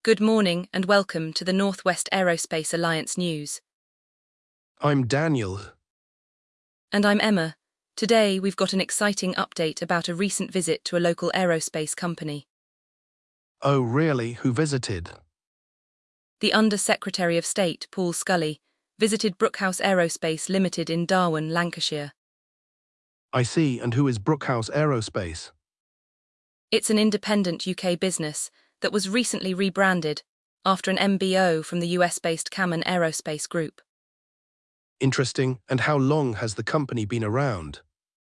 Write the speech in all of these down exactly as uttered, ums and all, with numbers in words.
Good morning and welcome to the Northwest Aerospace Alliance News. I'm Daniel. And I'm Emma. Today we've got an exciting update about a recent visit to a local aerospace company. Oh really, who visited? The Under-Secretary of State, Paul Scully, visited Brookhouse Aerospace Limited in Darwen, Lancashire. I see, and who is Brookhouse Aerospace? It's an independent U K business that was recently rebranded after an M B O from the U S-based Kaman Aerospace Group. Interesting, and how long has the company been around?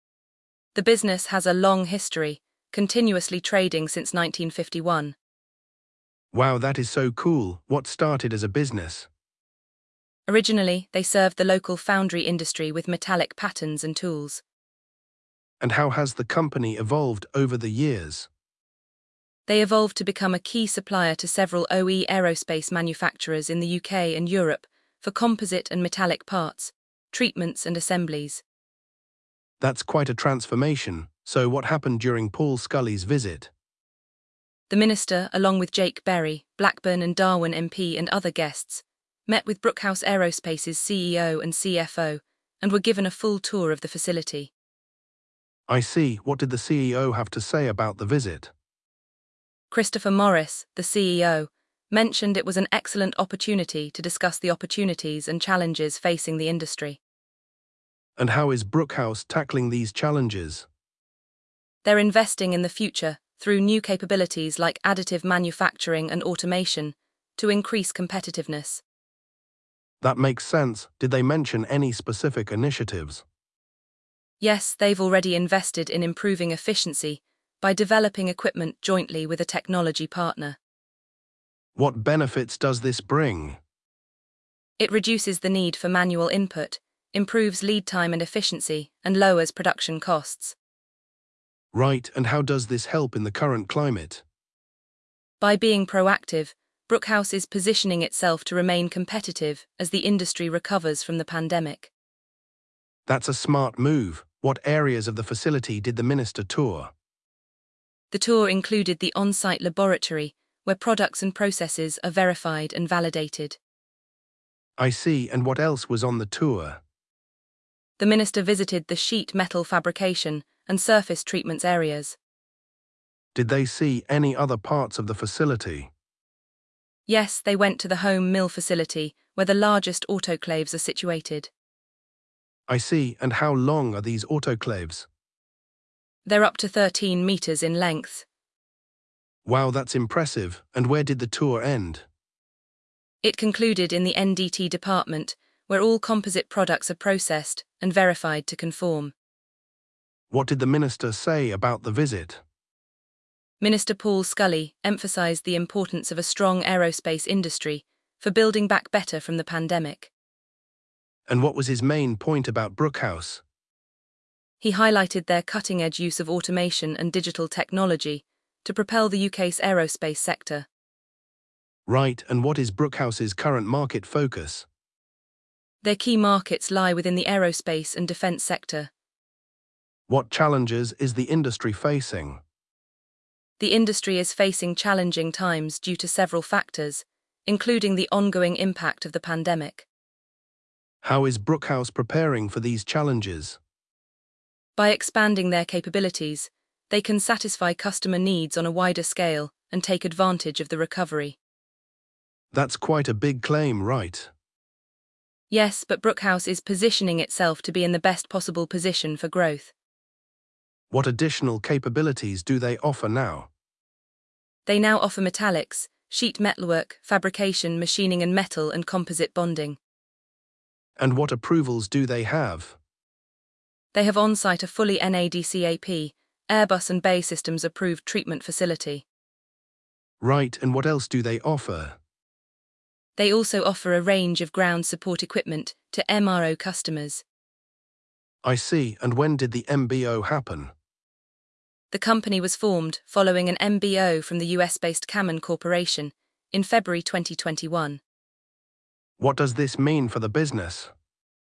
The business has a long history, continuously trading since nineteen fifty-one. Wow, that is so cool. What started as a business? Originally, they served the local foundry industry with metallic patterns and tools. And how has the company evolved over the years? They evolved to become a key supplier to several O E aerospace manufacturers in the U K and Europe for composite and metallic parts, treatments and assemblies. That's quite a transformation. So what happened during Paul Scully's visit? The minister, along with Jake Berry, Blackburn and Darwen M P and other guests, met with Brookhouse Aerospace's C E O and C F O and were given a full tour of the facility. I see. What did the C E O have to say about the visit? Christopher Morris, the C E O, mentioned it was an excellent opportunity to discuss the opportunities and challenges facing the industry. And how is Brookhouse tackling these challenges? They're investing in the future through new capabilities like additive manufacturing and automation to increase competitiveness. That makes sense. Did they mention any specific initiatives? Yes, they've already invested in improving efficiency by developing equipment jointly with a technology partner. What benefits does this bring? It reduces the need for manual input, improves lead time and efficiency, and lowers production costs. Right, and how does this help in the current climate? By being proactive, Brookhouse is positioning itself to remain competitive as the industry recovers from the pandemic. That's a smart move. What areas of the facility did the minister tour? The tour included the on-site laboratory, where products and processes are verified and validated. I see, and what else was on the tour? The minister visited the sheet metal fabrication and surface treatments areas. Did they see any other parts of the facility? Yes, they went to the home mill facility, where the largest autoclaves are situated. I see, and how long are these autoclaves? They're up to thirteen meters in length. Wow, that's impressive. And where did the tour end? It concluded in the N D T department, where all composite products are processed and verified to conform. What did the minister say about the visit? Minister Paul Scully emphasized the importance of a strong aerospace industry for building back better from the pandemic. And what was his main point about Brookhouse? He highlighted their cutting-edge use of automation and digital technology to propel the U K's aerospace sector. Right, and what is Brookhouse's current market focus? Their key markets lie within the aerospace and defense sector. What challenges is the industry facing? The industry is facing challenging times due to several factors, including the ongoing impact of the pandemic. How is Brookhouse preparing for these challenges? By expanding their capabilities, they can satisfy customer needs on a wider scale and take advantage of the recovery. That's quite a big claim, right? Yes, but Brookhouse is positioning itself to be in the best possible position for growth. What additional capabilities do they offer now? They now offer metallics, sheet metalwork, fabrication, machining and metal and composite bonding. And what approvals do they have? They have on-site a fully NADCAP, Airbus and BAE Systems approved treatment facility. Right, and what else do they offer? They also offer a range of ground support equipment to M R O customers. I see, and when did the M B O happen? The company was formed following an M B O from the U S-based Kaman Corporation in February twenty twenty-one. What does this mean for the business?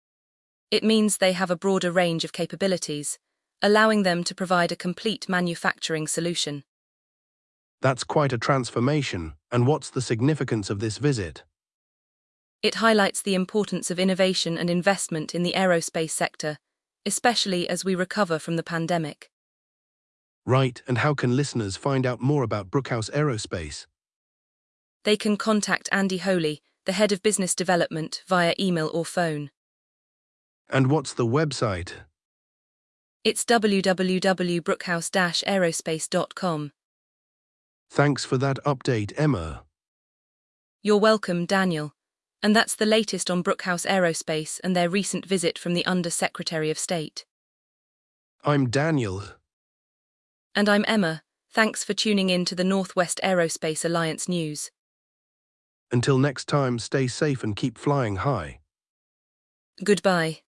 It means they have a broader range of capabilities, allowing them to provide a complete manufacturing solution. That's quite a transformation. And what's the significance of this visit? It highlights the importance of innovation and investment in the aerospace sector, especially as we recover from the pandemic. Right, and how can listeners find out more about Brookhouse Aerospace? They can contact Andy Holy, the head of business development, via email or phone. And what's the website? It's w w w dot brookhouse dash aerospace dot com. Thanks for that update, Emma. You're welcome, Daniel. And that's the latest on Brookhouse Aerospace and their recent visit from the Under Secretary of State. I'm Daniel. And I'm Emma. Thanks for tuning in to the Northwest Aerospace Alliance news. Until next time, stay safe and keep flying high. Goodbye.